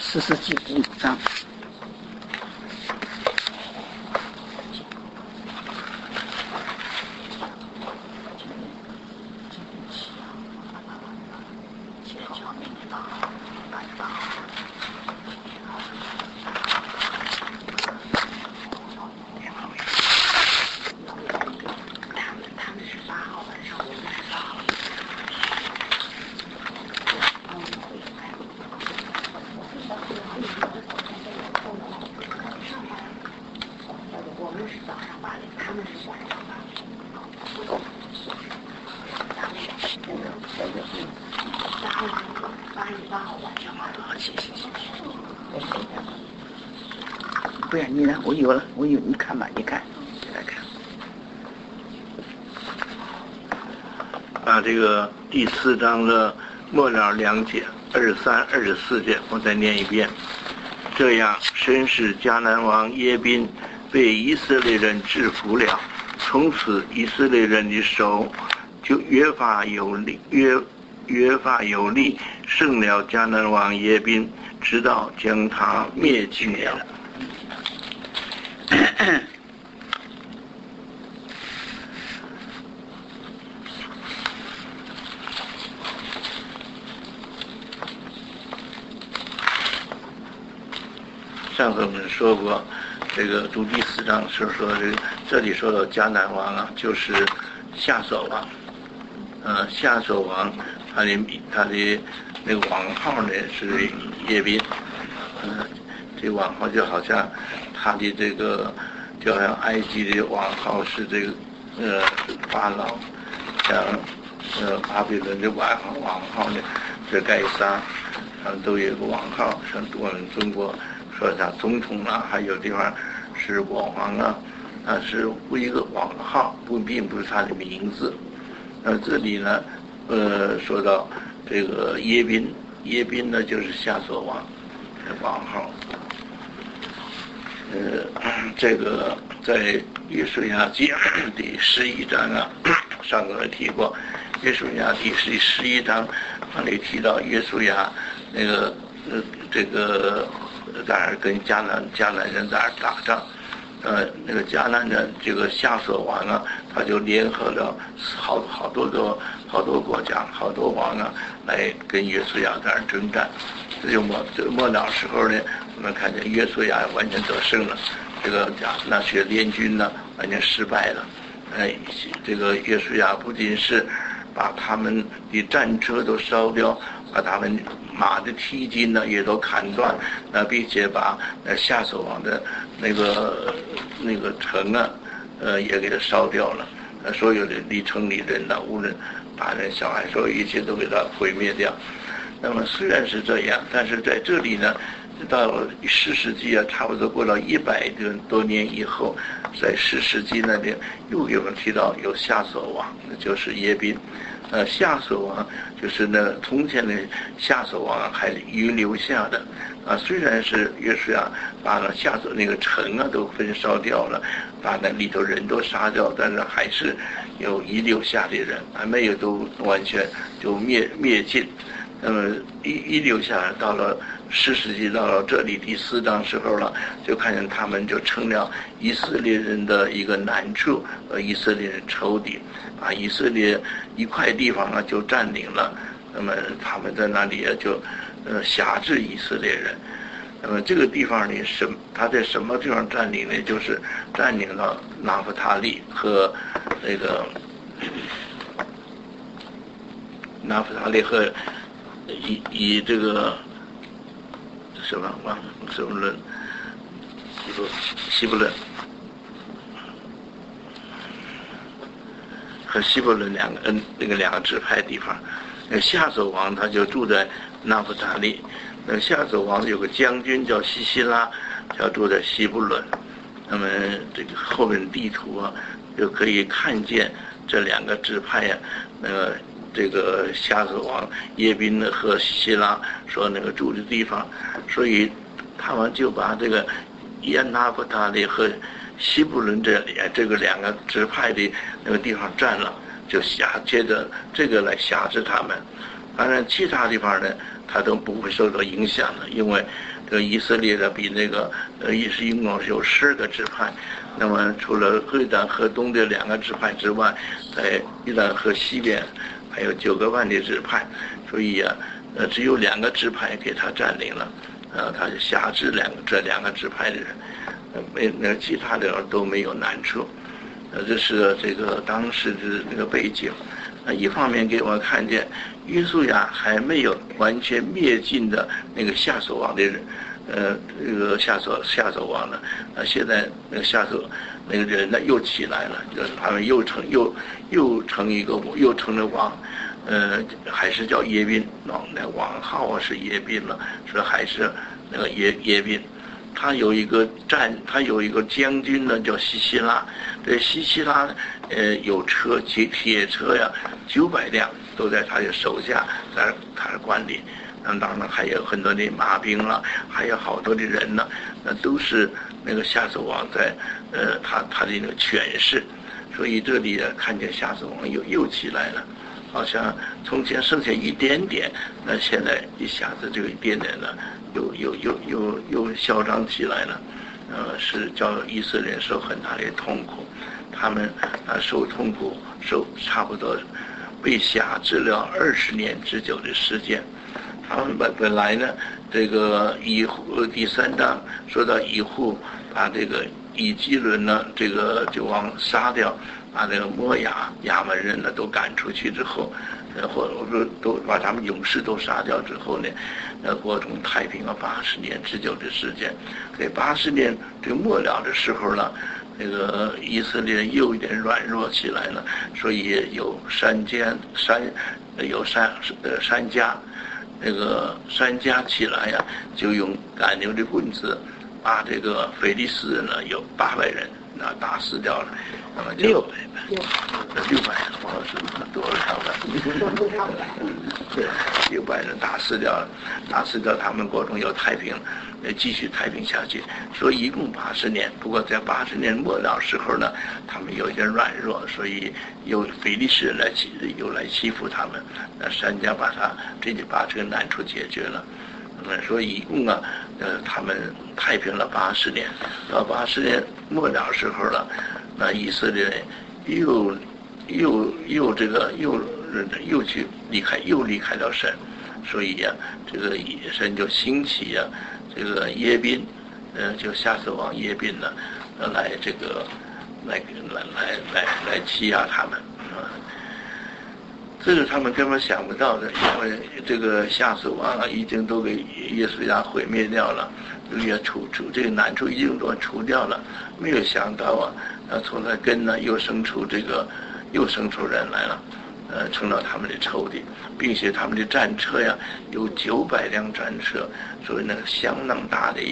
士师记第5章。不然你呢？我有了，你看吧，你看，来看。 把这个第4章的末了2节，23、24节，我再念一遍。这样，神使迦南王耶宾被以色列人制服了，从此以色列人的手就越发有力，胜了迦南王耶宾，直到将他灭尽了。上次我们说过，这个读第4章是说这里说到迦南王啊，就是夏所王。夏所王他的那个王号呢是耶宾。这个王号就好像他的这个，就好像埃及的王号是这个法老，像巴比伦的王号呢是盖萨，都有个王号，像我们中国说他总统啊，还有地方是国王啊，是一个王号，并不是他的名字。这里呢，说到这个耶宾呢就是夏所王的王号。这个在约书亚记第11章啊，上个提过，约书亚第11章那里提到约书亚那个这个在那跟迦南人在那打仗，那个迦南人这个夏所王啊，他就联合了好多国家好多王啊来跟约书亚在那征战。这就末了时候呢，我们看见约书亚完全得胜了，这个那些联军呢完全失败了。这个约书亚不仅是把他们的战车都烧掉，把他们马的蹄筋呢也都砍断，并且把夏所王的那个城啊，也给他烧掉了。所有的城里人呢，无论大人小孩，所有一切都给他毁灭掉。那么虽然是这样，但是在这里呢，到士师记啊，差不多过了100多年以后，在士师记那里又给我们提到有夏所王，那就是耶宾。夏所王就是那从前的夏所王还遗留下的虽然是约书亚把那夏所那个城啊都焚烧掉了，把那里头人都杀掉，但是还是有遗留下的人，还没有都完全就灭尽。那么遗留下来，到了士师记到了这里第4章时候了，就看见他们就成了以色列人的一个难处和以色列人仇敌，把以色列一块地方呢就占领了。那么他们在那里就辖制以色列人。那么这个地方呢他在什么地方占领呢？就是占领了拿弗他利和那个拿弗他利和以这个什么伦希伯伦和希伯伦两个支派地方。夏所王他就住在拿弗他利，那夏所王有个将军叫西西拉，就住在希伯伦。那么这个后面地图啊，就可以看见这2个支派啊，这个夏所王耶宾和西西拉说那个住的地方，所以他们就把这个拿弗他利和希伯伦这个2个支派的那个地方占了，就借着这个来辖制他们。当然其他地方呢， 他都不会受到影响的，因为这个以色列的比那个一共有12个支派，那么除了约旦河东的2个支派之外，在约旦河西边还有9个万的支派，所以只有2个支派给他占领了，他就辖制这2个支派的人，其他的都没有难处。这是这个当时的那个背景。一方面给我们看见约书亚还没有完全灭尽的那个夏所王的人，这个夏所王呢，现在那个夏所那个人呢又起来了，就是他们又成了王，还是叫耶宾，那王号是耶宾了，说还是那个耶宾。他有一个将军呢，叫西西拉。这西西拉有车，铁车呀，900辆都在他的手下，在他的管理。当然还有很多的马兵了，还有好多的人呢，那都是那个夏所王在他的那个权势。所以这里看见夏所王又起来了，好像从前剩下一点点，那现在一下子这个一点点呢，又嚣张起来了，是叫以色列人受很大的痛苦，他们受痛苦受差不多被辖制了20年之久的时间。他们本来呢，这个第3章说到以户把这个以基伦呢，这个就往杀掉，把这个摩亚门人呢都赶出去之后，或者说都把他们勇士都杀掉之后呢，国中太平了80年之久的时间。在80年这个末了的时候呢，那个以色列又有点软弱起来了，所以有三家，那个3家起来呀，就用赶牛的棍子把这个非利士人呢有800人打死掉了，那么就600，我是多少个？对，600人打死掉他们国中有太平，继续太平下去。所以一共80年，不过在80年末了时候呢，他们有点软弱，所以有非利士人来欺负他们，那3家把这个难处解决了。所以一共他们太平了80年，到80年末了时候了，那以色列人又去离开了神，所以这个神就兴起这个耶宾，就夏所王耶宾呢，来欺压他们这是他们根本想不到的，因为这个夏所王已经都给约书亚毁灭掉了，也除这个难处已经都除掉了，没有想到从那根呢又生出人来了，成了他们的仇敌，并且他们的战车呀有900辆战车，所以呢相当大的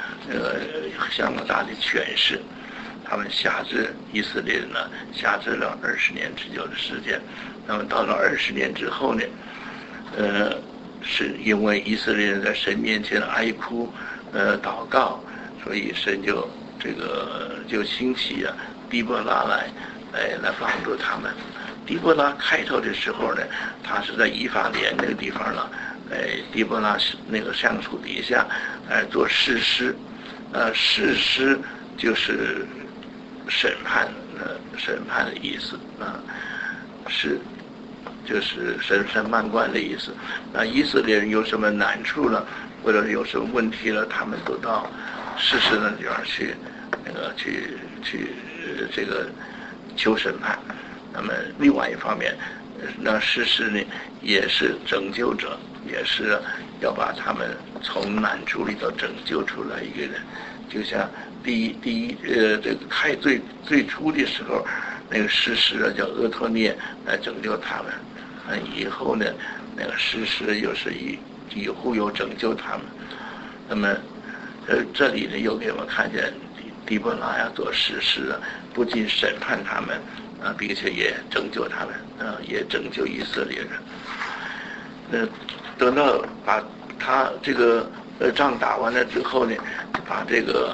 权势。他们辖制以色列人呢，辖制了20年之久的时间。那么到了20年之后呢，是因为以色列人在神面前哀哭，祷告，所以神就兴起底波拉来帮助他们。底波拉开头的时候呢，他是在以法莲那个地方了，底波拉那个橡树底下做士师，士师就是审判的意思就是审判官的意思。那以色列人有什么难处了，或者有什么问题了，他们都到士师那地方去这个求审判。那么另外一方面，那士师呢也是拯救者，也是要把他们从难处里头拯救出来一个人。就像这个开最初的时候，那个士师叫俄托涅来拯救他们，以后呢，那个士师又是以后又拯救他们。那么这里呢又给我们看见底波拉做士师，不仅审判他们并且也拯救他们，也拯救以色列人。等到把他这个仗打完了之后呢，把这个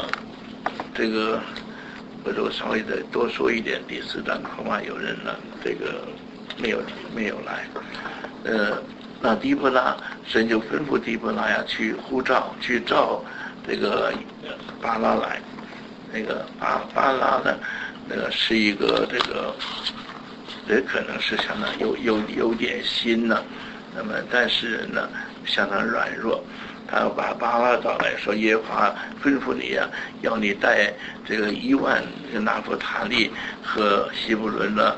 我就稍微再多说一点，第4章恐怕有人呢这个没有来， 那底波拉，神就吩咐底波拉呀去呼召，去召这个巴拉来。那个巴拉呢，是一个这可能是相当有点心呢，那么但是呢相当软弱。他把巴拉找来说，耶和华吩咐你呀，要你带这个10000拿弗他利和西布伦的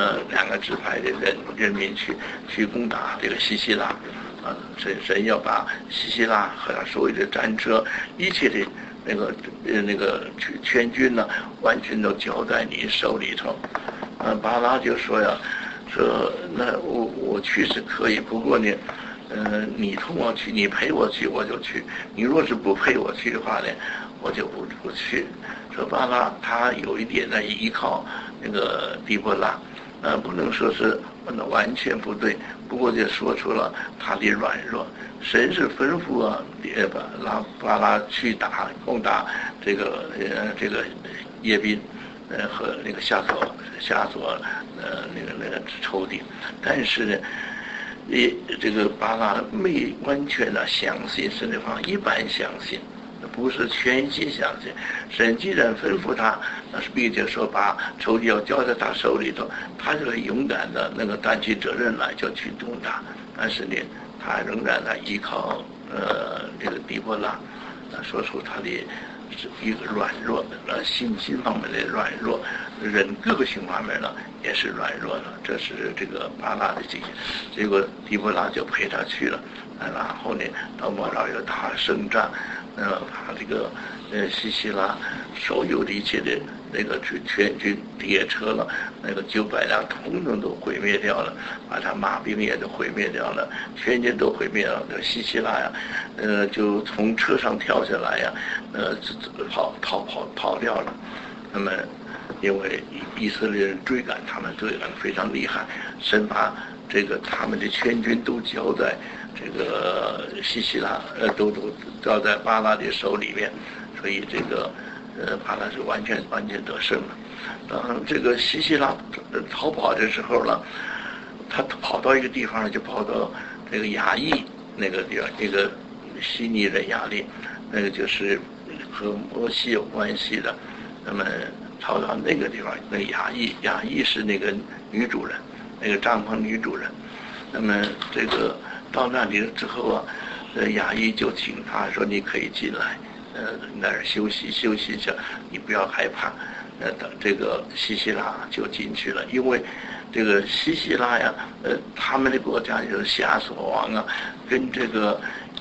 2个支派的人民去攻打这个西西拉。神要把西西拉和他所有的战车一切的那个全军呢，完全都交在你手里头。巴拉就说呀，说那我去是可以，不过呢，你同我去，你陪我去，我就去；你若是不陪我去的话呢，我就不去。说巴拉他有一点呢依靠那个底波拉，不能说是完全不对，不过就说出了他的软弱。神是吩咐啊，巴拉去攻打这个耶宾，和那个夏佐那个仇敌，但是呢，这个巴拉没完全的相信神的话，一般相信，不是全心相信。神既然吩咐他，并且说把仇敌要交在他手里头，他就勇敢的担起责任来，就去攻打。但是呢，他仍然呢依靠这个底波拉，说出他的一个软弱的信心方面的软弱，人个性方面呢也是软弱的。这是这个巴拉的经验。结果底波拉就陪他去了，然后呢到末了有大胜仗，把这个西西拉所有的一切的那个全军列车了，那个900辆统统都毁灭掉了，把他马兵也都毁灭掉了，全军都毁灭了。这西西拉呀，就从车上跳下来呀，跑掉了。那么因为以色列人追赶他们，追赶得非常厉害，神把这个他们的全军都交在这个西西拉，都交在巴拉的手里面，所以这个巴拉是完全得胜了。当这个西西拉逃跑的时候呢，他跑到一个地方，就跑到这个亚裔那个地方，这个西尼人亚利，那个就是和摩西有关系的。那么跑到那个地方，那个亚裔是那个女主人，那个帐篷女主人。那么这个到那里之后啊，亚裔就请他说：“你可以进来，那儿休息一下，你不要害怕。”等这个西西拉就进去了，因为这个西西拉呀，他们的国家就是夏所王啊，跟这个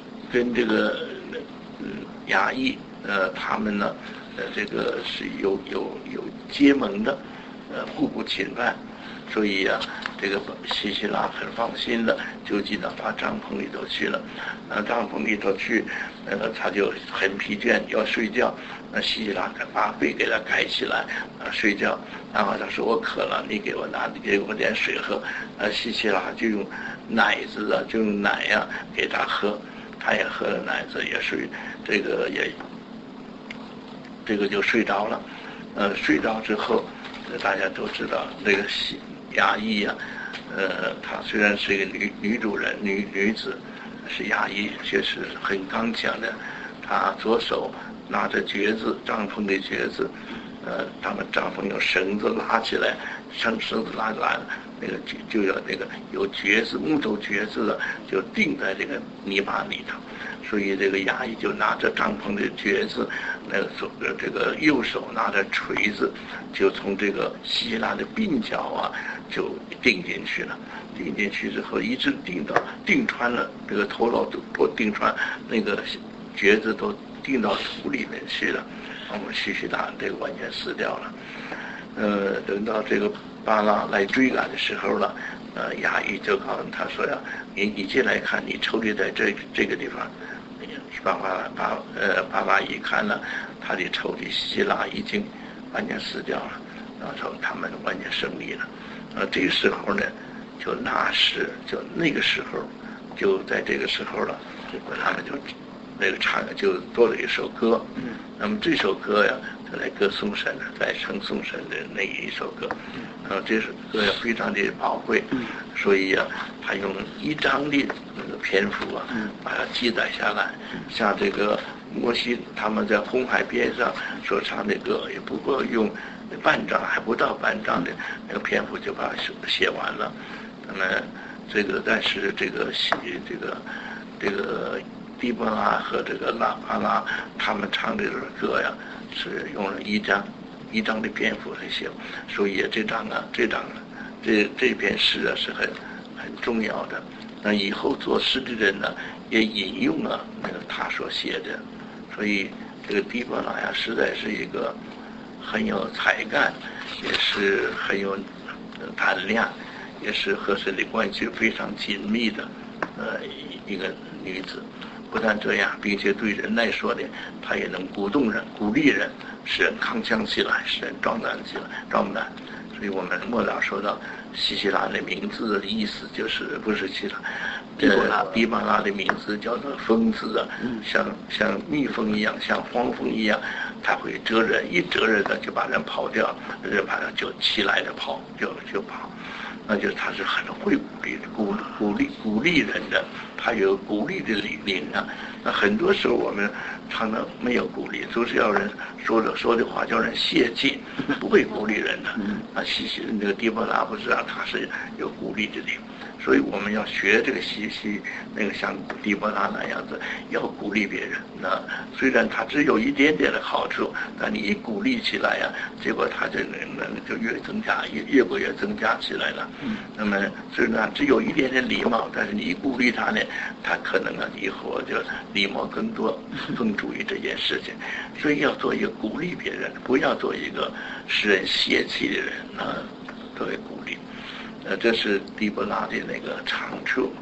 亚裔，他们呢，这个是有结盟的，互不侵犯。所以啊，这个西西拉很放心的就进到他帐篷里头去了。帐篷里头去，他就很疲倦要睡觉。西西拉把被给他盖起来，睡觉。然后他说：“我渴了，你给我点水喝。”西西拉就用奶子啊，就用奶呀给他喝，他也喝了奶子，也睡，这个就睡着了。睡着之后，大家都知道这个亚裔啊，她虽然是一个女主人，女子，是亚裔，却是很刚强的。她左手拿着橛子，帐篷的橛子，他们帐篷用绳子拉起来，绳子拉那个就要那个有橛子，木头橛子的，就钉在这个泥巴里头。所以这个亚裔就拿着帐篷的橛子，这个右手拿着锤子，就从这个希腊的鬓角啊就钉进去了。钉进去之后，一直钉穿了这个头脑都钉穿，那个橛子都钉到土里面去了。我们西西拉这个完全死掉了。等到这个巴拉来追赶的时候了，亚裔就告诉他说呀：“你进来看，你仇敌在这个地方。”巴拉一看呢，他的仇敌希拉已经完全死掉了，然后他们完全胜利了。这个时候呢，就那个时候，就在这个时候了，他们就唱就做了一首歌。那么这首歌呀， 来歌颂神的，来称颂神的那一首歌。这首歌非常的宝贵，所以他用1章的那个篇幅把它记载下来。像这个摩西他们在红海边上所唱的歌，也不过用半章，还不到半章的那个篇幅就把它写完了。那么但是这个迪波拉和这个拉巴拉他们唱这个歌是用了1章的篇幅来写，所以这篇诗是很重要的。那以后作诗的人呢，也引用了那个他所写的，所以这个迪波拉实在是一个很有才干，也是很有胆量，也是和神的关系非常紧密的一个女子。不但这样，并且对人来说呢，她也能鼓动人、鼓励人，使人康强起来，使人壮胆起来。所以我们末了说到西西拉的名字的意思就是不是西拉，迪巴拉的名字叫做疯子像蜜蜂一样，像黄蜂一样，它会蜇人，一蜇人呢就把人跑掉，人把它就起来的跑，就跑。那就是他是很会鼓励人的，他有鼓励的灵啊。那很多时候我们常常没有鼓励，都是要人说的话叫人泄气，不会鼓励人的。那个迪波拉不是他是有鼓励的灵，所以我们要学这个那个像迪波拉那样子，要鼓励别人。那虽然他只有一点点的好处，但你一鼓励起来结果他就越增加，越增加起来了。那么虽然只有一点点礼貌，但是你一鼓励他呢，他可能以后就礼貌更多，更注意这件事情。所以要做一个鼓励别人，不要做一个使人泄气的人作为鼓励。这是迪波拉的那个长处。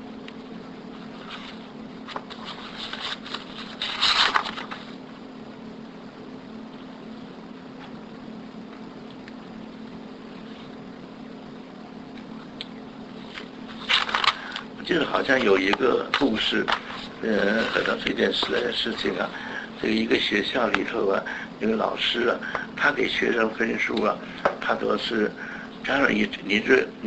我记得好像有一个故事，和到这件事情这个一个学校里头一个老师他给学生分数他都是，假如你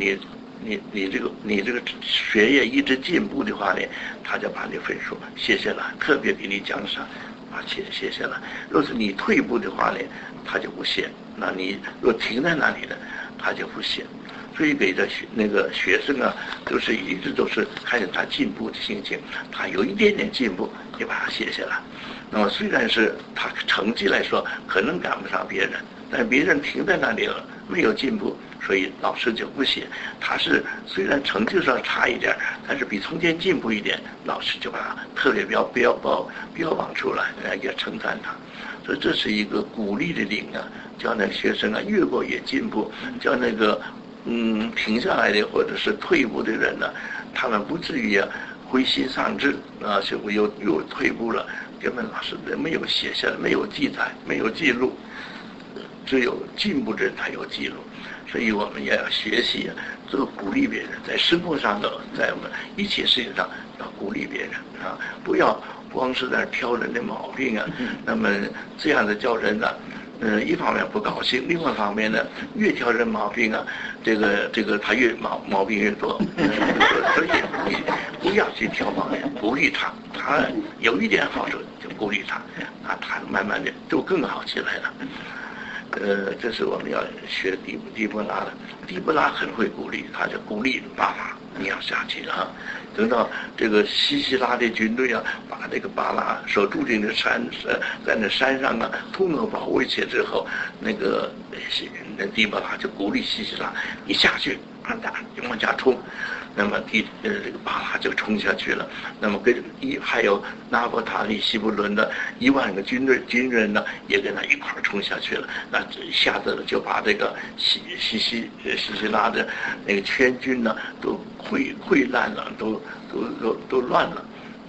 这个学业一直进步的话呢，他就把你分数写下来，特别给你奖赏，把写下来。若是你退步的话呢，他就不写。那你若停在那里呢，他就不写。所以给那个学生一直都是看着他进步的心情，他有一点点进步，就把它写下来。那么虽然是他成绩来说可能赶不上别人，但别人停在那里了，没有进步，所以老师就不写。他是虽然成绩上差一点，但是比从前进步一点，老师就把他特别标榜出来，也称赞他。所以这是一个鼓励的灵叫那个学生越过越进步，叫那个停下来的或者是退步的人他们不至于灰心丧志是又退步了，根本老师没有写下来，没有记载，没有记录，只有进步的人才有记录。所以我们也要学习做鼓励别人，在生活上在我们一切事情上要鼓励别人不要光是在挑人的毛病那么这样的叫人一方面不高兴，另外一方面呢，越挑人毛病这个他越毛病越多，所以不要去挑毛病，鼓励他有一点好处就鼓励他他慢慢的就更好起来了。这是我们要学迪波拉的。迪波拉很会鼓励，他就鼓励巴拉，你要下去等到这个西西拉的军队把这个巴拉所住进的山在那山上通通包围起之后，那迪波拉就鼓励西西拉，你下去往家冲。那么这个巴拉就冲下去了。那么还有拿伯塔利西布伦的1万个军人也跟他一块冲下去了。那一下子就把这个西西拉的那个全军都溃烂了，都乱了。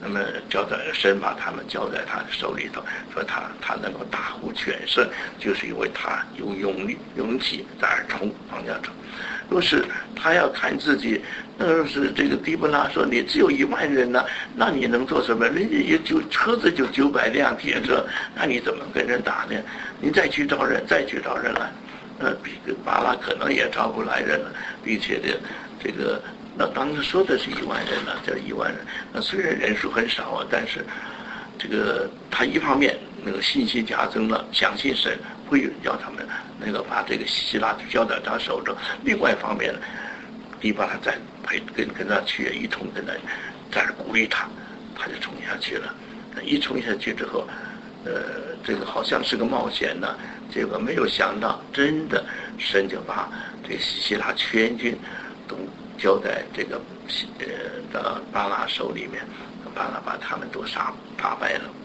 那么神把他们交在他的手里头，说他能够大获全胜，就是因为他有勇气在那冲往下冲。若是他要看自己，若是这个底波拉说你只有10000人呢，那你能做什么？人家也就车子就900辆铁车，那你怎么跟人打呢？你再去找人来，巴拉可能也招不来人了，并且这个那当时说的是10000人呢，叫10000人。那虽然人数很少啊，但是这个他一方面那个信心加增了，相信神会叫他们那个把这个希腊交在他手中。另外一方面呢，底波拉在跟他去一同跟他在那鼓励他，他就冲下去了。一冲下去之后，这个好像是个冒险呢，结果没有想到，真的神就把这个希腊全军都交在这个的巴拉手里面，巴拉把他们都打败了。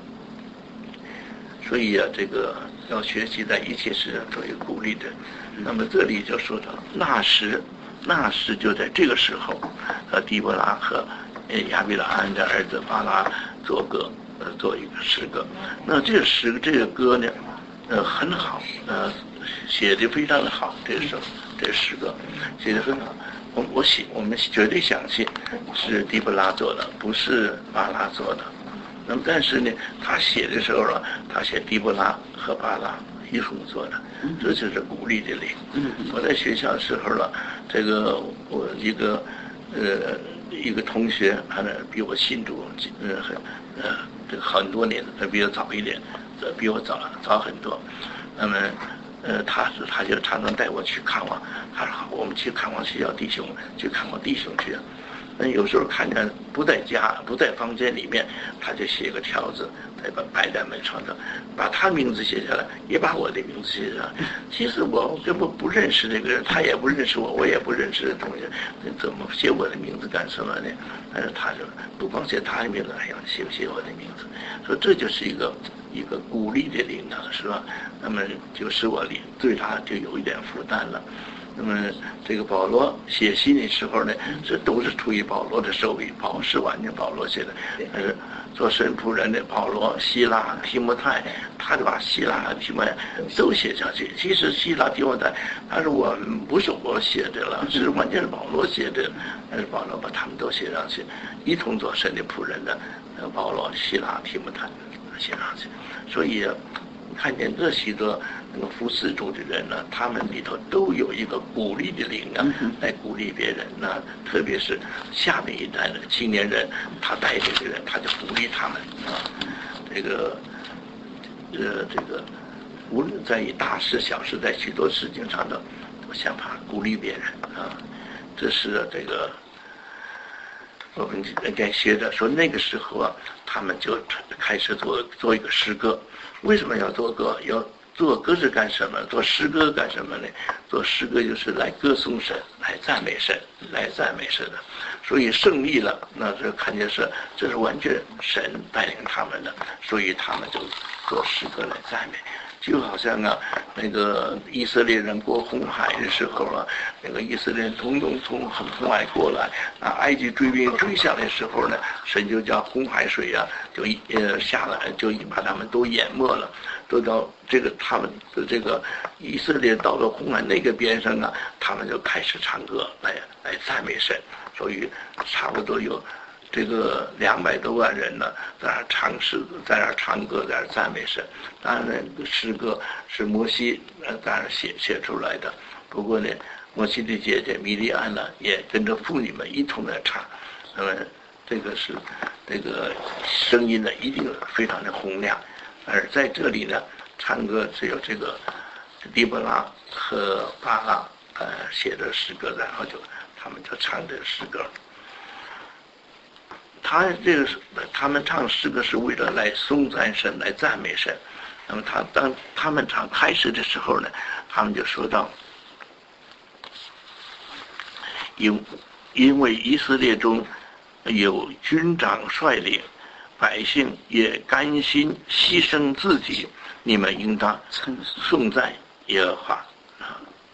所以啊，这个要学习在一切事上都有鼓励的。那么这里就说到那时就在这个时候，底波拉和亚比拉罕的儿子巴拉做一个诗歌。那这个歌呢，很好，写的非常的好。这诗歌写的很好。我们绝对相信是底波拉做的，不是巴拉做的。那么但是呢，他写的时候呢，他写底波拉和巴拉一同做的，这就是鼓励的灵。我在学校的时候呢，这个我一个同学，他呢比我信主这个很多年，他比我早一点，比我早很多。那么他就常常带我去看望，他说我们去看望学校弟兄，去看望弟兄去。那有时候看见不在家，不在房间里面，他就写个条子，摆在门窗上，把他名字写下来，也把我的名字写下来。其实我根本不认识这个人，他也不认识我，我也不认识这同学，怎么写我的名字干什么呢？但是他说不光写他的名字，还要写我的名字，说这就是一个鼓励的灵呢，是吧？那么就使我对他就有一点负担了。那么这个保罗写信的时候呢，这都是出于保罗的手笔，是完全保罗写的。但是做神仆人的保罗、希拉、提摩太，他就把希拉和提摩太都写上去。其实希拉、提摩太，他说不是我写的了，是完全是保罗写的。但是保罗把他们都写上去，一同做神的仆人的保罗、希拉、提摩太写上去。所以看见这许多那个服侍主的人呢，他们里头都有一个鼓励的灵啊，来鼓励别人。那特别是下面一代的青年人，他带领的人，他就鼓励他们啊。这个无论在于大事小事，在许多事情上都想法鼓励别人啊。这是这个我们该学的。说那个时候啊，他们就开始做一个诗歌。为什么要做歌？要做歌是干什么？做诗歌干什么呢？做诗歌就是来歌颂神，来赞美神的。所以胜利了，那就看见这是完全神带领他们的，所以他们就做诗歌来赞美。就好像啊，那个以色列人过红海的时候啊，那个以色列人统统从红海过来，埃及追兵追下来的时候呢，神就叫红海水啊，就下来，就把他们都淹没了，都到这个他们的这个以色列到了红海那个边上啊，他们就开始唱歌来赞美神，所以差不多有这个200多万人呢，在那唱诗，在那唱歌，在那赞美神。当然，诗歌是摩西在那写出来的。不过呢，摩西的姐姐米利安呢，也跟着妇女们一同来唱。那么这个声音呢，一定非常的洪亮。而在这里呢，唱歌只有这个底波拉和巴拉写的诗歌，然后他们就唱这个诗歌。他们唱诗歌是为了来颂赞神，来赞美神。那么当他们唱开始的时候呢，他们就说到，因为以色列中有军长率领，百姓也甘心牺牲自己，你们应当颂赞耶和华。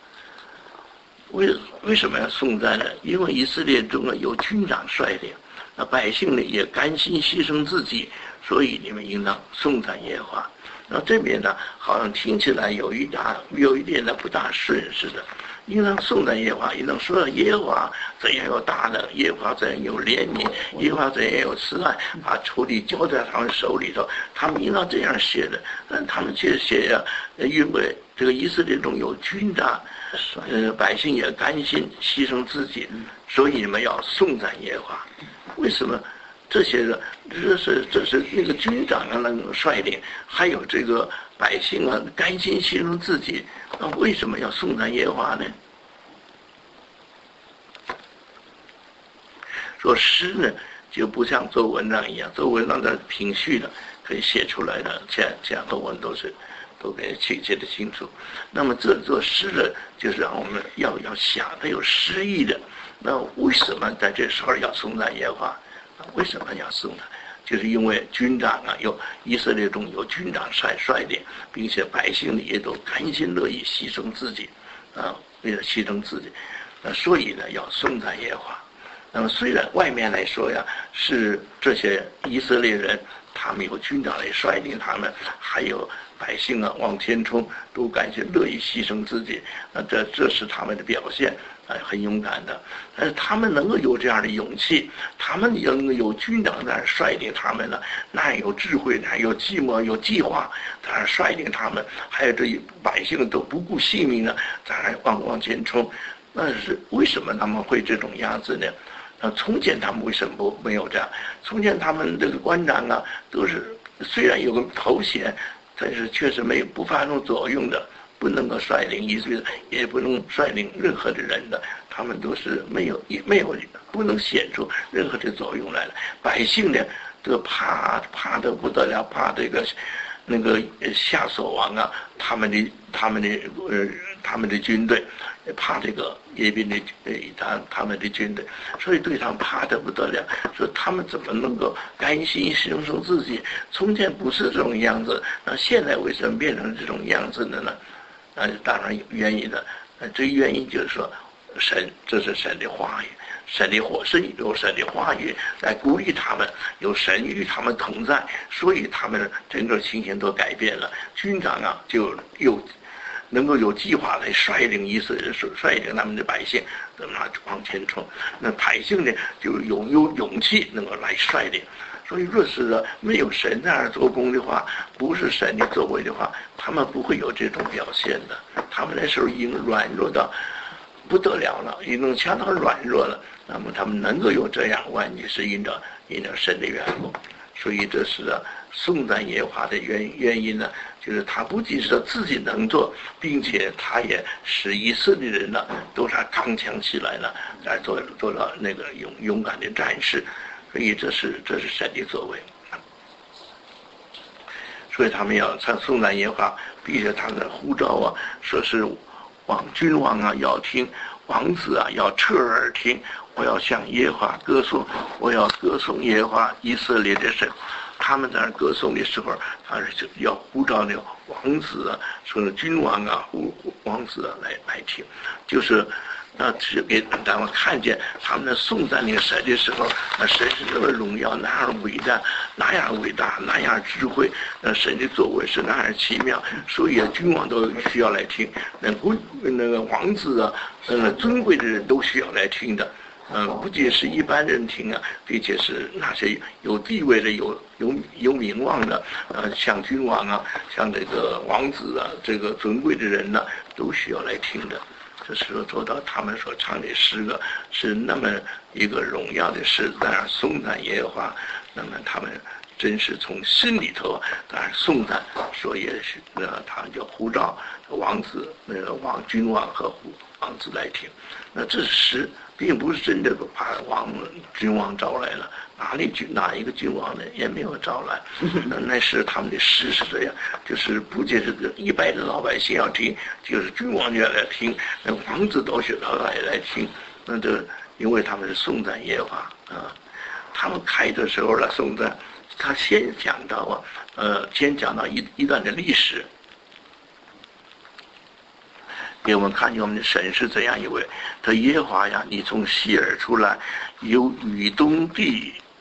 为什么要颂赞呢？因为以色列中有军长率领。 那百姓呢也甘心牺牲自己，所以你们应当颂赞耶和华。那这边呢，好像听起来有一点的不大顺似的。应当颂赞耶和华，应当说耶和华怎样有大能，耶和华怎样有怜悯，耶和华怎样有慈爱，把仇敌交在他们手里头。他们应当这样写的，但他们却写呀，因为这个以色列中有军长，百姓也甘心牺牲自己，所以你们要颂赞耶和华。为什么？这些人，这是那个军长啊，能率领，还有这个百姓啊，甘心牺牲自己，那为什么要颂赞耶和华呢？说诗呢，就不像做文章一样，做文章的平序的，可以写出来的，这样的文都给写得清楚。那么这做诗的，就是让我们要想，它有诗意的。那为什么在这时候要颂赞耶和华？为什么要颂他？就是因为军长啊，以色列中有军长率领，并且百姓也都甘心乐意牺牲自己，为了牺牲自己，所以呢要颂赞耶和华。那么虽然外面来说呀，是这些以色列人，他们有军长来率领他们，还有百姓啊往前冲，都甘心乐意牺牲自己，这是他们的表现。很勇敢的，但是他们能够有这样的勇气，他们能够有军长在那率领他们呢，那有智慧，那有计谋，有计划在那率领他们，还有这百姓都不顾性命呢，在那往前冲。那是为什么他们会这种样子呢？从前他们为什么没有这样？从前他们这个官长啊，都是虽然有个头衔，但是确实不发生作用的。不能够率领以色列，也不能率领任何的人的，他们都是没有不能显出任何的作用来了。百姓呢，都怕得不得了，怕这个那个夏所王啊，他们的军队，怕这个耶宾的他们的军队，所以对他们怕得不得了。说他们怎么能够甘心牺牲自己？从前不是这种样子，那现在为什么变成这种样子的呢？当然有原因的，这个原因就是说，这是神的话语，神有神的话语来鼓励他们，有神与他们同在，所以他们整个情形都改变了。军长啊，就能够有计划来率领以色列，率领他们的百姓，往前冲。那百姓呢，就有勇气能够来率领。所以，若是没有神在那儿做工的话，不是神的作为的话，他们不会有这种表现的。他们那时候已经软弱到不得了了，已经相当软弱了。那么他们能够有这样，完全是因着神的缘故。所以这是颂赞耶和华的原因呢，就是他不仅是自己能做，并且他也使以色列人呢都是刚强起来了，来做了那个勇敢的战士。所以这是神的作为，所以他们要唱颂赞耶和华，并且他们的呼召啊，说是君王啊要听，王子啊要侧耳听，我要向耶和华歌颂，我要歌颂耶和华以色列的神。他们在那歌颂的时候，他是要呼召那个王子啊，说是君王啊，王子啊来听，就是只给咱们看见他们的颂赞那个神的时候，神是那么荣耀，那样伟大，那样智慧，神的作为是那样奇妙，所以君王都需要来听，那个王子啊，尊贵的人都需要来听的。不仅是一般人听啊，并且是那些有地位的、有名望的，像君王啊，像这个王子啊，这个尊贵的人呢，都需要来听的。这时候做到他们所唱的诗歌是那么一个荣耀的诗，在那颂赞耶和华，那么他们真是从心里头在那颂赞，所以是他们就呼召王子、君王和王子来听。那这诗并不是真的把君王招来了，哪一个君王呢也没有招来。那是他们的诗是这样，就是不仅是一般的老百姓要听，就是君王就要来听，那王子都是来听。那这因为他们是颂赞耶和华啊，他们开的时候呢颂赞，他先讲到一段的历史。给我们看见我们的神是怎样一位，他耶和华呀，你从西而出来，由以东地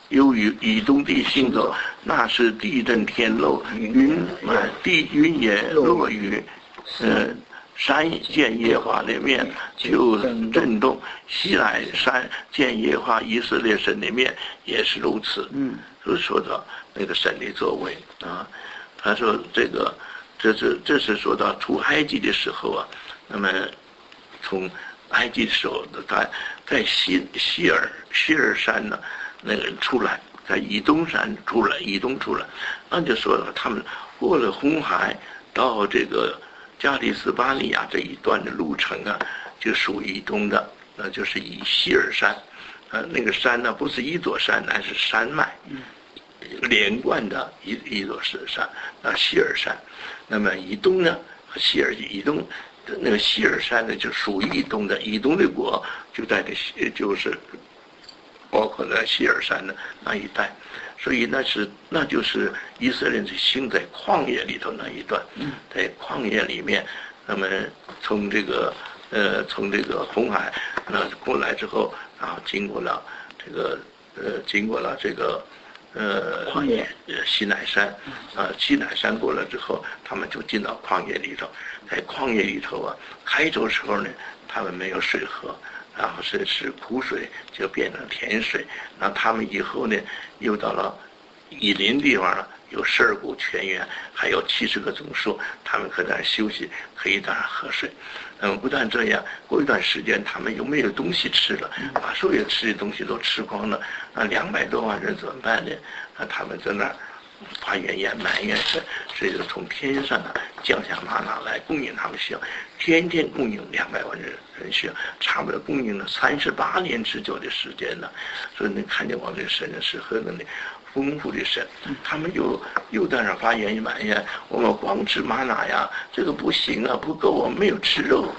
由于以东地行走，那是地震天漏，云也落雨，山见耶和华的面就震动，西乃山见耶和华以色列神的面也是如此。就说到那个神的作为啊，他说这是说到出埃及的时候啊，那么从埃及的时候，在希尔山呢，那个出来，在以东山出来，那就说了他们过了红海到这个加利斯巴尼亚这一段的路程啊，就属于以东的，那就是以希尔山，那个山呢不是一座山，乃是山脉，连贯的一座山，希尔山。那么以东呢，以东那个希尔山呢，就属于以东的，以东的国就在就是包括在希尔山的那一带。所以那就是以色列人行在旷野里头那一段，在旷野里面，那么从这个红海过来之后，然后经过了这个旷野西乃山，西乃山过了之后，他们就进到旷野里头，在旷野里头啊，开州时候呢，他们没有水喝。然后是苦水就变成甜水，然后他们以后呢又到了以林地方了，有12股泉源，还有70个棕树，他们可在那休息，可以在那喝水。不但这样，过一段时间他们又没有东西吃了，把所有吃的东西都吃光了，那200多万人怎么办呢？他们在那儿发怨言埋怨神，所以就从天上降下玛瑙来供应他们需要，天天供应200万人需要，差不多供应了38年之久的时间呢。所以你看见我们的神是何等的丰富的神，他们又在那发怨言埋怨，我们光吃玛瑙呀，这个不行啊，不够，我们没有吃肉。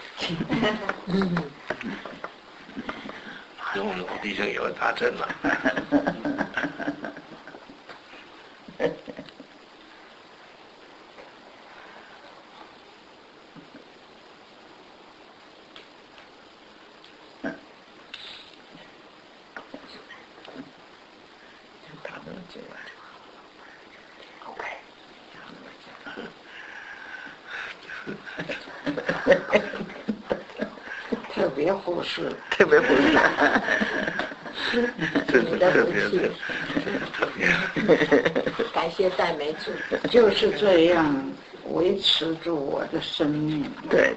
我们老弟兄有打针了。 特别护士， 特别护士， 特别， 感谢戴梅主，就是这样维持住我的生命。 对，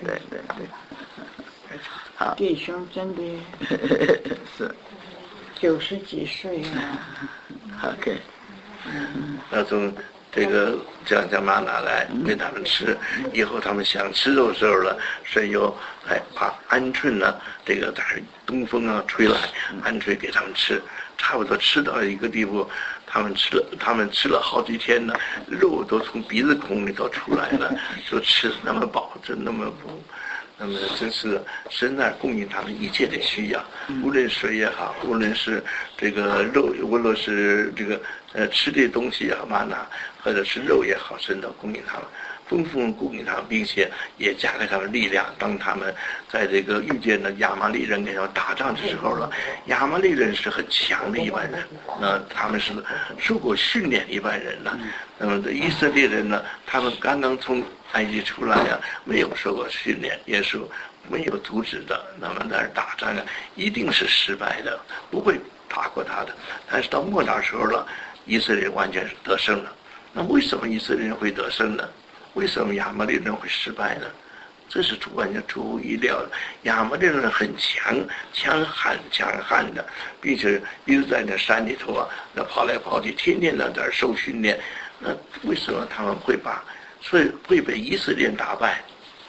好， 弟兄真的是 90几岁了。 OK， 那从这个降玛瑙来给他们吃，以后他们想吃肉的时候了，神又把鹌鹑呢，这个在东风吹来，鹌鹑给他们吃，差不多吃到一个地步，他们吃了好几天呢，肉都从鼻子孔里头出来了，就吃那么饱，真那么补。那么真是神在供应他们一切的需要，无论水也好，无论是这个肉，无论是这个吃的东西也好，玛瑙或者是肉也好，神都供应他们，丰富供应他们，并且也加给他们力量。当他们在这个遇见了亚玛力人跟他们打仗的时候了，亚玛力人是很强的一般人，他们是受过训练的一般人呢。那么以色列人呢，他们刚刚从埃及出来呀，没有受过训练，也是没有阻止的。那么在那打仗啊，一定是失败的，不会打过他的。但是到末了时候了，以色列完全是得胜了。那为什么以色列人会得胜呢？为什么亚玛力人会失败呢？这是完全出乎意料的。亚玛力人很强悍的，并且一直在那山里头那跑来跑去，天天在那儿受训练。那为什么他们会被以色列打败？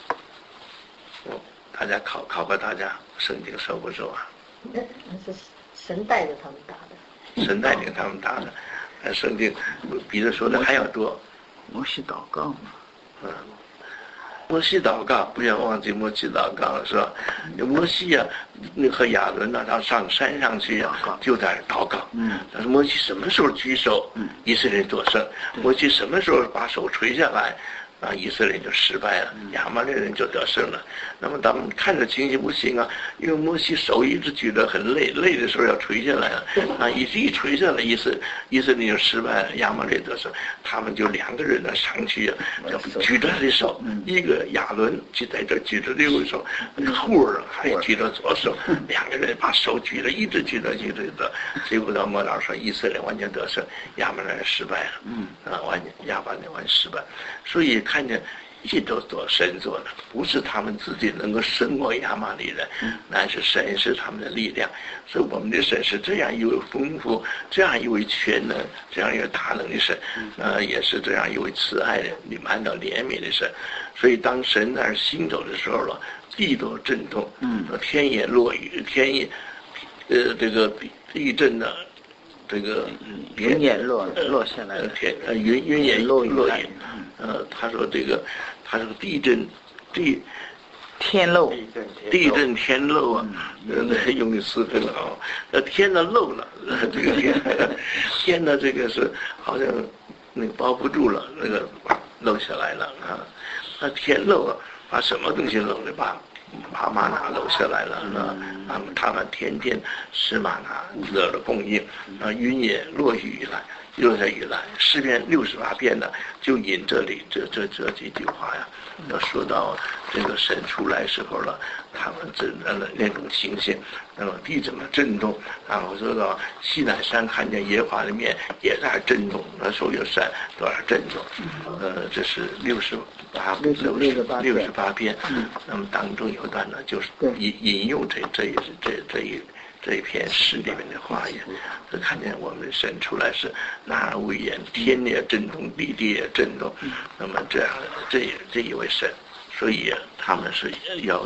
大家考过大家，圣经收不收啊？ 那是神带着他们打的。 神带领他们打的，圣经比着说的还要多。 摩西祷告嘛。 摩西祷告，不要忘记摩西祷告了，是吧？摩西和亚伦他上山上去就在祷告。但是摩西什么时候举手，以色列人得胜；摩西什么时候把手垂下来， 以色列就失败了，亚玛力人就得胜了。那么他们看着情形不行啊，因为摩西手一直举得很累，累的时候要垂下来了一垂下来，以色列就失败了，亚玛力得胜。他们就2个人呢上去举着他的手，一个亚伦就在这举着右手，户尔还举着左手，2个人把手举着，一直举着，结果到末了说以色列完全得胜，亚玛力人失败了，亚玛力完失败。所以看见一切都神做的，不是他们自己能够胜过亚玛力人，乃是神是他们的力量。所以我们的神是这样一位丰富，这样一位全能，这样一位大能的神，也是这样一位慈爱的、满到怜悯的神。所以当神在行走的时候了，地都震动，天也落雨，天也这个地震的。这个云也落下来了， 云也落雨，他说地震天漏， 地震天漏啊，用的词很好，天呢漏了，这个天呢这个是好像那个包不住了，那个漏下来了那天漏啊，把什么东西漏的把玛拿漏下来了，他们天天吃玛拿得了供应，云也落雨来，落下雨来。诗篇68篇呢，就引这里这几句话呀，要说到这个神出来时候了，他们那种情形，那么地怎么震动，然后说到西乃山看见耶和华的面也在震动，那所有山都在震动，这是68篇，那么当中有段呢，就是引用这一篇诗里面的话也，就看见我们的神出来是拿而威严，天也震动，地也震动，那么这样这一位神，所以他们是要，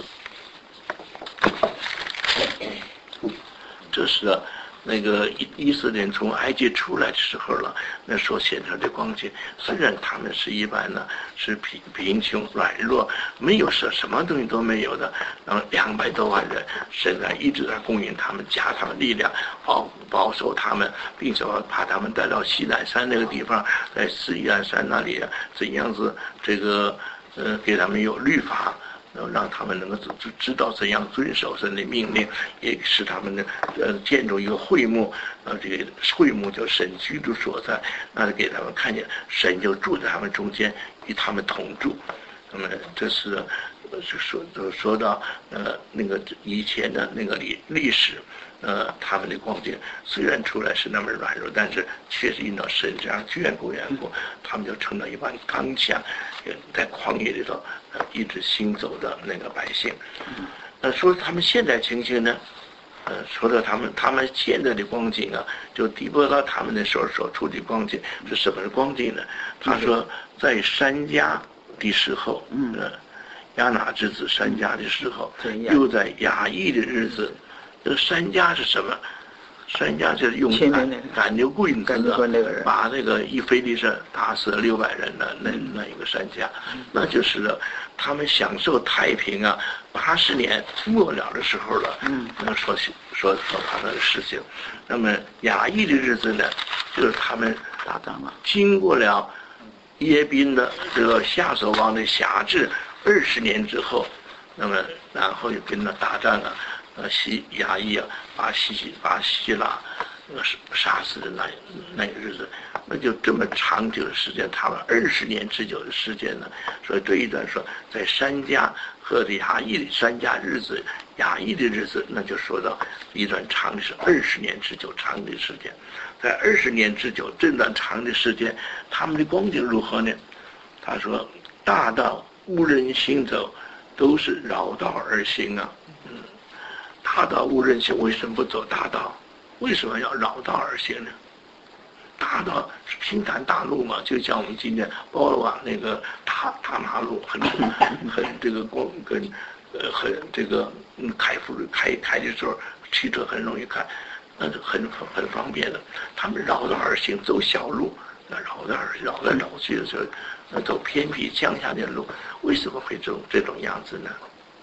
这是那个以色列从埃及出来的时候了，那所显出的光景，虽然他们是一般呢是贫穷软弱，没有什么东西都没有的，然后200多万人，神在一直在供应他们，加他们力量，保守他们，并且把他们带到西乃山那个地方，在西乃山那里怎样子这个给他们有律法。让他们能够知道怎样遵守神的命令，也使他们呢建筑一个会幕，这个会幕叫神居住所在，那给他们看见神就住在他们中间，与他们同住。那么这是说到那个以前的那个历史，他们的光景虽然出来是那么软弱，但是确实因到神这样眷顾缘故，他们就成了一般刚强，在旷野里头一直行走的那个百姓。说他们现在情形呢，说到他们现在的光景啊，就狄波拉他们那时候所处的光景是什么光景呢？他说在山家的时候，亚拿之子山家的时候，又在亚裔的日子。这个山家是什么？山家就是用赶牛棍子把那个以非利士打死了600人的那一个山家，那就是他们享受太平啊，80年末了的时候了，说发生的事情。那么亚裔的日子呢，就是他们打仗了， 经过了耶宾的这个夏所王的辖制20年之后，那么然后又跟他打仗啊。亚裔啊，把希腊杀死的那个日子，那就这么长久的时间，他们20年之久的时间呢。所以这一段说，在山家和亚裔的山家日子，亚裔的日子，那就说到一段长的是20年之久长的时间。在20年之久这段长的时间，他们的光景如何呢？他说：大道无人行走，都是绕道而行啊。大道无人行，为什么不走大道？为什么要绕道而行呢？大道是平坦大路嘛，就像我们今天包罗网那个大马路，很这个光跟很这个开的时候，汽车很容易开，那就很方便的。他们绕道而行，走小路，绕来绕去的时候，走偏僻乡下的路，为什么会这种样子呢？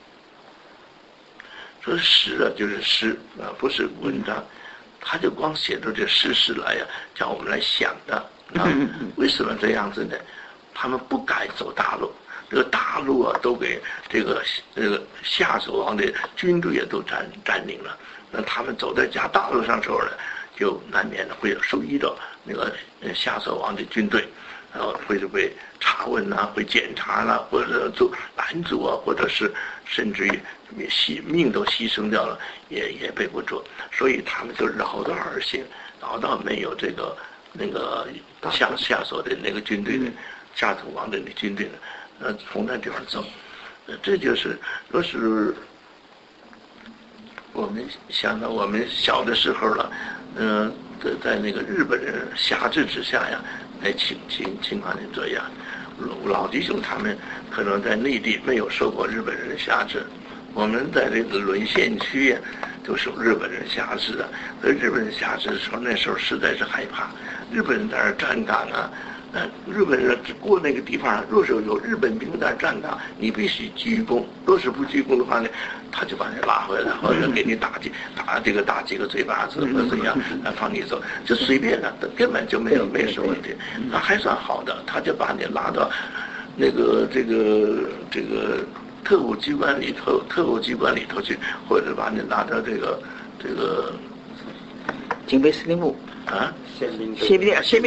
说诗啊，就是诗啊，不是文章，他就光写出这诗来呀，叫我们来想的啊。为什么这样子呢？ 他们不敢走大路，这个大路啊都给这个夏所王的军队也都占领了。那他们走在大路上时候呢，就难免的会受遇到那个夏所王的军队，然后会被查问啊，会检查啦，或者做拦阻啊，或者是甚至于命都牺牲掉了，也背不住，所以他们就绕道而行，绕到没有这个那个夏所的那个军队的夏所王的那军队呢，从那地方走，这就是若是我们想到我们小的时候了，在那个日本人辖制之下呀，情况是这样。老弟兄他们可能在内地没有受过日本人辖制，我们在这个沦陷区呀，都是日本人辖制的。在日本人辖制的时候，那时候实在是害怕，日本人在那儿站岗啊。日本人过那个地方，若是有日本兵在站岗，你必须鞠躬。若是不鞠躬的话呢，他就把你拉回来，或者给你打几个嘴巴子，或者怎样，放你走，就随便的，根本就没什么问题。那还算好的，他就把你拉到那个这个特务机关里头去，或者把你拉到这个警备司令部。 啊， 宪兵队，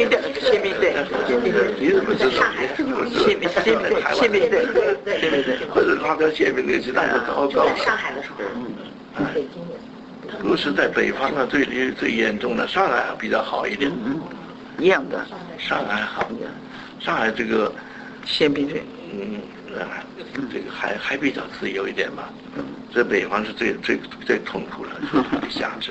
你怎么知道？ 宪兵队， 或者拉到宪兵队去，那个糟糕。 上海的时候，北京也。 如果是在北方啊，最严重的，上海比较好一点。 一样的。 上海好，上海这个宪兵队， 这个还比较自由一点吧。在北方是最痛苦了，被辖制。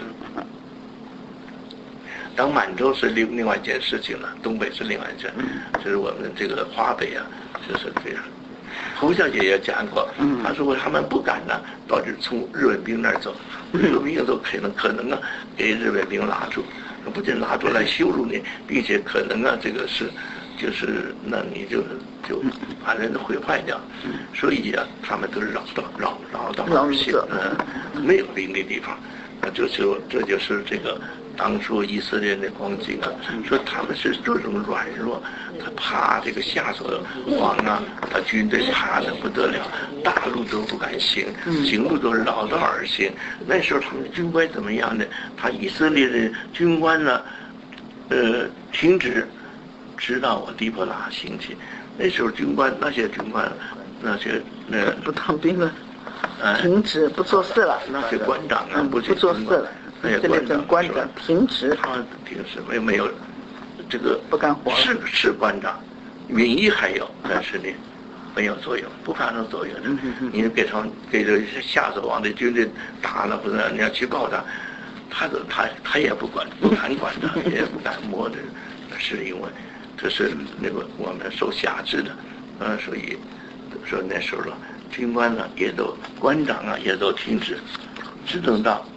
当满洲是另外一件事情了，东北是另外一件，就是我们这个华北啊，就是这样。胡小姐也讲过，她说他们不敢呢，到这从日本兵那儿走，日本兵都可能啊给日本兵拉住，不仅拉住来羞辱你，并且可能啊这个就是那你就把人都毁坏掉，所以啊他们都是绕道而行，没有兵的地方，这就是这个。当初以色列的光景啊，说他们是这种软弱，他怕这个夏所王啊，他军队怕得不得了，大路都不敢行，行路都是绕道而行。那时候他们的军官怎么样呢？他以色列的军官呢，停止，直到我底波拉兴起。那时候那些军官不当兵了，停止不做事了。 那些官长啊，不做事了。这类官长停职， 他停止没有这个不干活， 是官长，名义还有，但是呢没有作用，不发生作用的。你给这夏所王的军队打了，或者你要去告他，他也不管，不敢管他，也不敢摸的，是因为这是那个我们受辖制的，所以说那时候了，军官呢也都官长啊也都停止，只等到。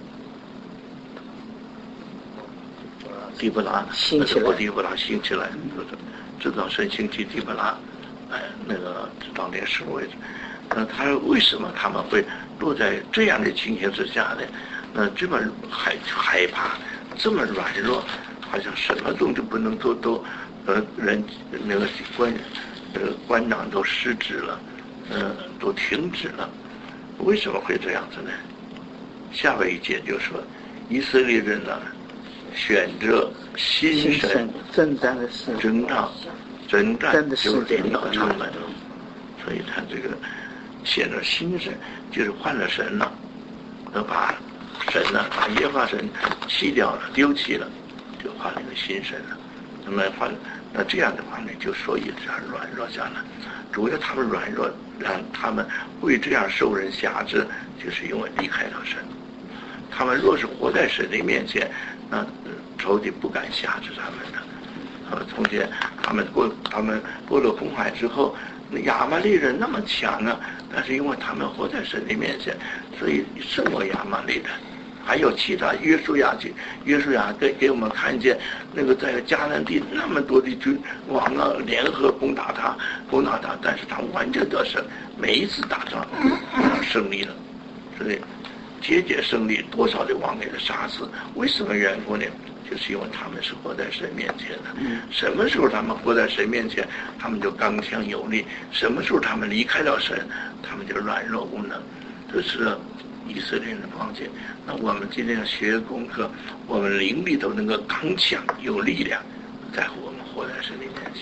底波拉兴起来，直到神兴起底波拉，那个到那时候为止，他为什么他们会落在这样的情形之下呢？这么害怕，这么软弱，好像什么东西不能做都，人那个官长都失职了，都停止了，为什么会这样子呢？下边一节就说，以色列人呢。选择心神征战的事， 征战就是领导他们，所以他这个选择心神就是换了神了，把神呢把耶和华神弃掉了丢弃了，就换了一个新神了。那这样的话呢，就所以这样软弱下来，主要他们软弱，让他们会这样受人辖制，就是因为离开了神。他们若是活在神的面前，那仇敌不敢辖制他们的。从前他们过了红海之后，亚玛力人那么强啊，但是因为他们活在神的面前，所以胜过亚玛力人。还有其他约书亚给我们看见那个在迦南地那么多的君王啊联合攻打他，但是他完全得胜，每一次打仗胜利了，所以节节胜利，多少的王给他杀死，为什么缘故呢？ 就是因为他们是活在神面前的。什么时候他们活在神面前，他们就刚强有力；什么时候他们离开了神，他们就软弱无能。这是以色列人的光景。那我们今天学功课，我们灵里头能够刚强有力量，在乎我们活在神的面前。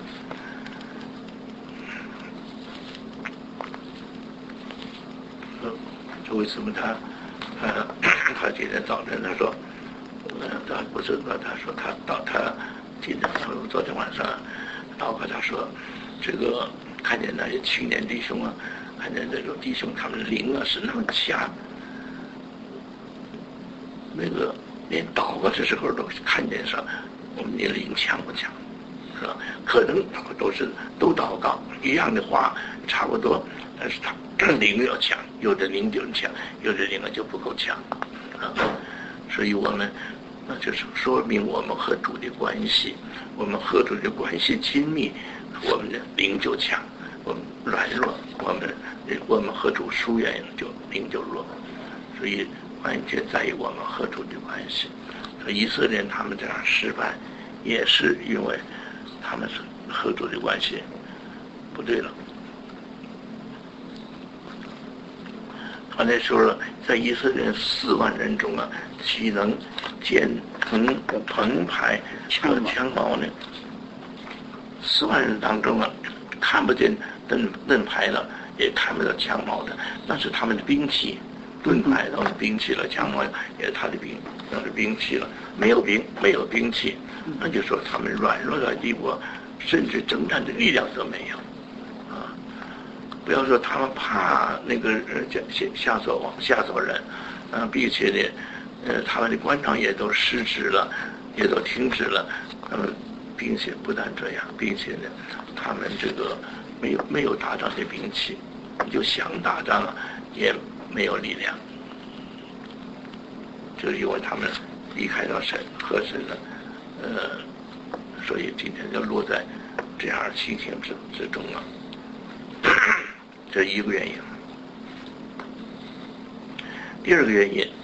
这为什么他今天早晨他说，他不是说他说他今天昨天晚上祷告，他说这个看见那些青年弟兄啊，看见这种弟兄他们的灵啊是那么强，那个连祷告的时候都看见上我们的灵强不强，是吧？可能都祷告一样的话差不多，但是他灵要强，有的灵就强，有的灵就不够强啊。所以我们那就是说明我们和主的关系，我们和主的关系亲密，我们的灵就强；我们软弱，我们和主疏远，就灵就弱。所以完全在于我们和主的关系。所以以色列人他们这样失败，也是因为他们是和主的关系不对了。他那时候在以色列4万人中啊，岂能见澎湃枪矛呢？4万人当中啊，看不见盾牌了，也看不到枪矛的，那是他们的兵器。盾牌都是兵器了，枪矛也是他的兵器了。没有兵器，那就说他们软弱的地步，甚至征战的力量都没有啊！不要说他们怕那个吓走人，并且呢，他们的官场也都失职了，也都停止了。并且不但这样，并且呢，他们这个没有打仗的兵器，就想打仗了，也没有力量，就是因为他们离开了神和神了，所以今天就落在这样情形之中了。这一个原因。第二个原因，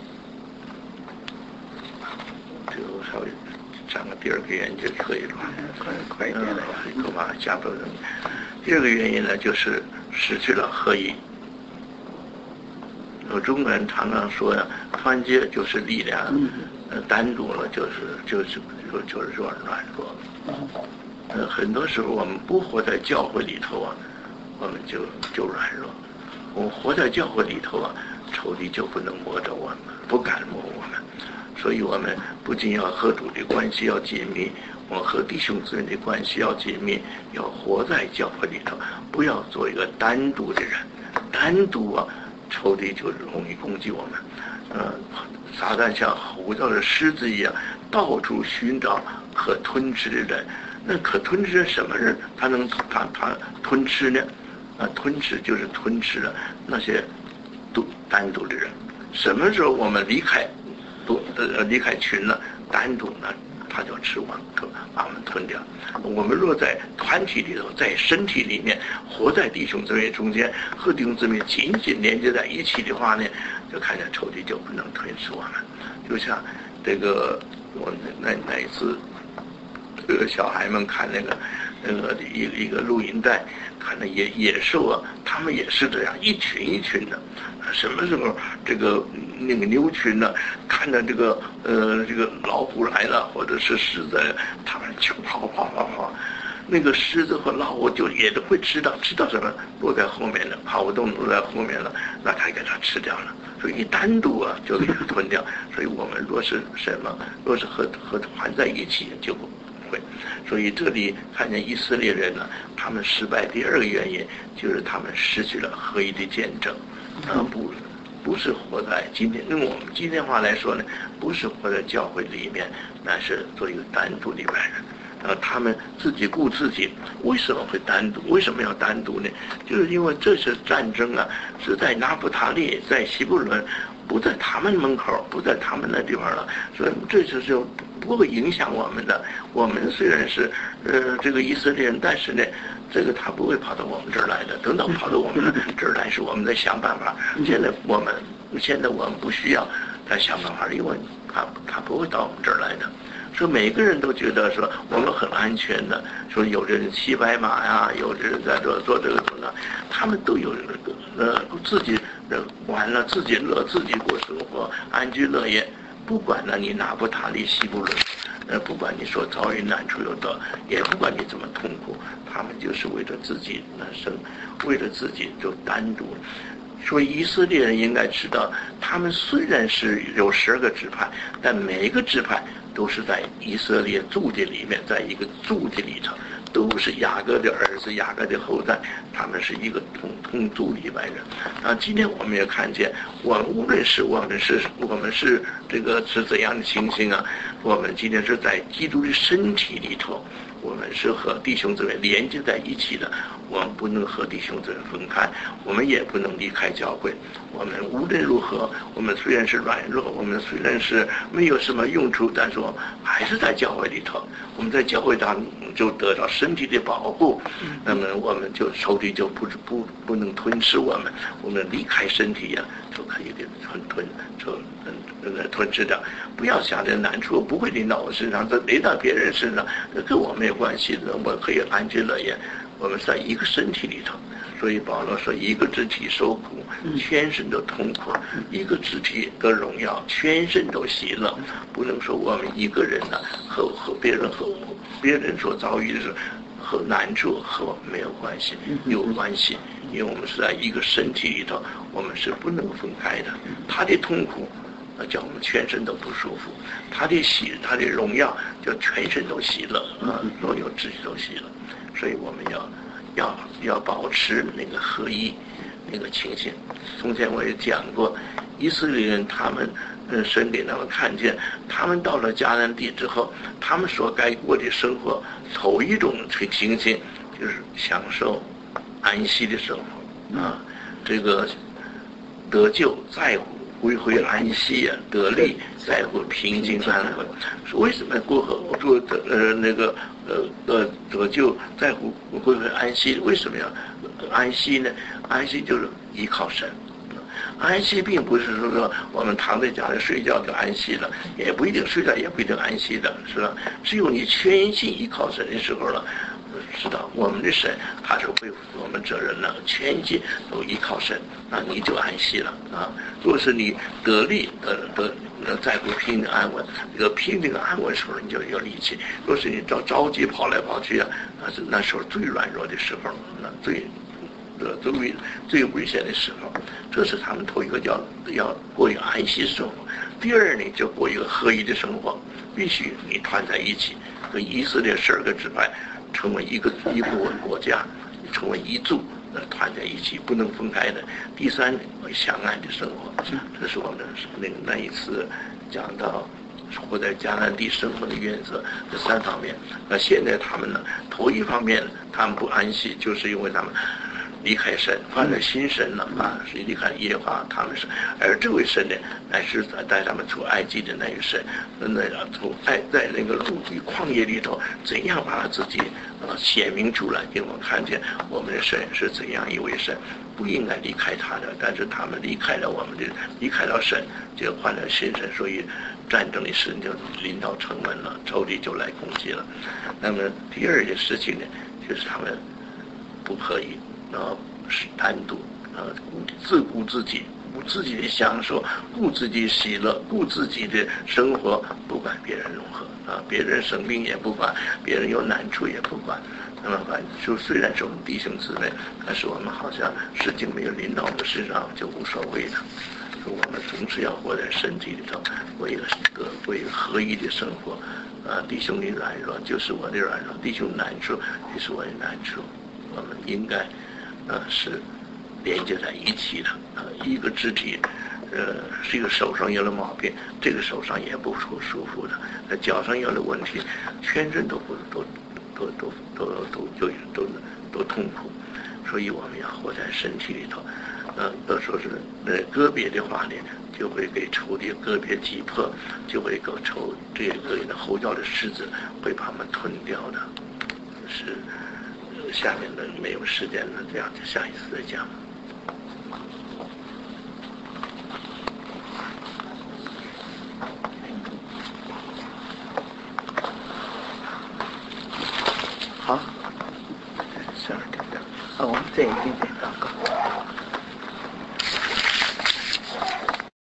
就稍微讲个第二个原因就可以了。快一点了，够把加多人。第二个原因呢，就是失去了合一。中国人常常说呀，团结就是力量，单独了就是说软弱。很多时候我们不活在教会里头啊，我们就软弱；我们活在教会里头啊，仇敌就不能摸着我们，不敢摸我们。所以我们不仅要和主的关系要紧密，我们和弟兄姊妹的关系要紧密，要活在教会里头，不要做一个单独的人。单独啊，仇敌就容易攻击我们。撒旦像吼叫的狮子一样，到处寻找可吞吃的人。那可吞吃什么人？他吞吃呢？吞吃就是吞吃了那些单独的人。什么时候我们离开群了，单独呢，他就吃完，把我们吞掉。我们若在团体里头，在身体里面，活在弟兄姊妹中间，和弟兄姊妹紧紧连接在一起的话呢，就看见仇敌就不能吞噬我们。就像这个我那一次，小孩们看那个一个录音带，看那野兽啊，他们也是这样一群一群的。什么时候那个牛群呢，看到这个老虎来了，或者是狮子来了，他们就跑，那个狮子和老虎也都会知道什么落在后面了，跑不动落在后面了，那他给它吃掉了。所以一单独啊就给它吞掉。所以我们若是和团在一起就不会。所以这里看见以色列人呢，他们失败第二个原因就是他们失去了合一的见证。不是活在今天，用我们今天话来说呢，不是活在教会里面，那是做一个单独的外人。他们自己顾自己，为什么会单独？为什么要单独呢？就是因为这次战争啊，是在拿弗他利，在希伯伦，不在他们门口，不在他们那地方了，所以这次就不会影响我们的。我们虽然是这个以色列人，但是呢，这个他不会跑到我们这儿来的。等到跑到我们这儿来，是我们在想办法。现在我们不需要来想办法，因为他不会到我们这儿来的。说每个人都觉得说我们很安全的，说有的人骑白马呀，有的人在做这个做那，他们都有自己玩了，自己乐，自己过生活，安居乐业。不管呢你哪不塔利西不伦，不管你说遭遇难处有多，也不管你怎么痛苦，他们就是为了自己为了自己就单独。所以以色列人应该知道，他们虽然是有12个支派，但每一个支派都是在以色列柱地里面，在一个柱地里头，都是雅各的儿子，雅各的后代，他们是一个同族一般人。今天我们也看见，我们无论是我们是这个是怎样的情形啊，我们今天是在基督的身体里头，我们是和弟兄姊妹连接在一起的，我们不能和弟兄姊妹分开，我们也不能离开教会。我们无论如何，我们虽然是软弱，我们虽然是没有什么用处，但是我们还是在教会里头。我们在教会当中就得到身体的保护，那么我们就仇敌就不能吞噬我们，我们离开身体呀，就可以给吞噬掉。不要想着难处不会临到我身上，这临到别人身上，跟我没有关系的，我可以安居乐业。我们在一个身体里头，所以保罗说，一个肢体受苦，全身都痛苦；一个肢体得荣耀，全身都喜乐。不能说我们一个人呢和别人所遭遇的是和难处和我们没有关系，有关系，因为我们是在一个身体里头，我们是不能分开的。他的痛苦叫我们全身都不舒服，他的荣耀叫全身都喜乐所有肢体都喜乐。所以我们要保持那个合一那个情形。从前我也讲过，以色列人他们神给他们看见，他们到了迦南地之后，他们所该过的生活，头一种情形就是享受安息的生活这个得救在乎归回安息啊，得力在乎平静安稳。为什么得救在乎归回安息？为什么要安息呢？安息就是依靠神。安息并不是说我们躺在家里睡觉就安息了，也不一定睡觉，也不一定安息的，是吧？只有你全心依靠神的时候了，知道我们的神他是恢复我们责任了，全心都依靠神，那你就安息了如果是你得力在乎平静安稳，这个平静安稳的时候你就有力气。若是你着急跑来跑去那时候最软弱的时候，那最危险的时候。这是他们头一个要过一个安息生活。第二呢，就过一个合一的生活，必须你团在一起，跟以色列12个支派成为一部国家，成为一族，团在一起，不能分开的。第三，相爱的生活，这是我们那一次讲到活在迦南地生活的原则，这3方面。那现在他们呢，头一方面他们不安息，就是因为他们离开神，犯了新神了是离开耶和华他们是，而这位神呢，乃是带他们出埃及的那位神，在那个陆地旷野里头，怎样把他自己显明出来，给我们看见我们的神是怎样一位神，不应该离开他的，但是他们离开了离开了神，就换了新神，所以战争的事就临到城门了，仇敌就来攻击了。那么第二件事情呢，就是他们不可以是单独自顾自己，顾自己的享受，顾自己喜乐，顾自己的生活，不管别人如何别人生病也不管，别人有难处也不管。那么就虽然是我们弟兄姊妹，但是我们好像事情没有临到我们身上就无所谓的。我们总是要活在身体里头，为一个合一的生活弟兄的软弱就是我的软弱，弟兄难处也是我的难处。我们应该是连接在一起的一个肢体是一个手上有了毛病，这个手上也不舒服的，脚上有了问题，全身都痛苦。所以我们要活在身体里头要说是个别的话呢，就会给仇敌个别击破，就会给这个的吼叫的狮子会把我们吞掉的。是下面的没有时间了，这样就下一次再讲。 好，我们这一定得祷告。